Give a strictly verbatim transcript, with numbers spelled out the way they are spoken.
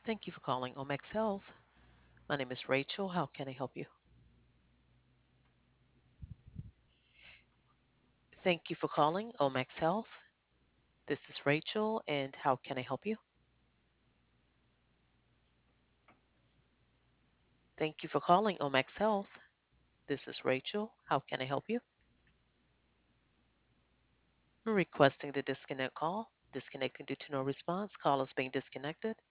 Thank you for calling Omex Health. My name is Rachel. How can I help you? Thank you for calling Omex Health. This is Rachel, and how can I help you? Thank you for calling Omex Health. This is Rachel. How can I help you? Requesting the disconnect call. Disconnecting due to no response. Call is being disconnected.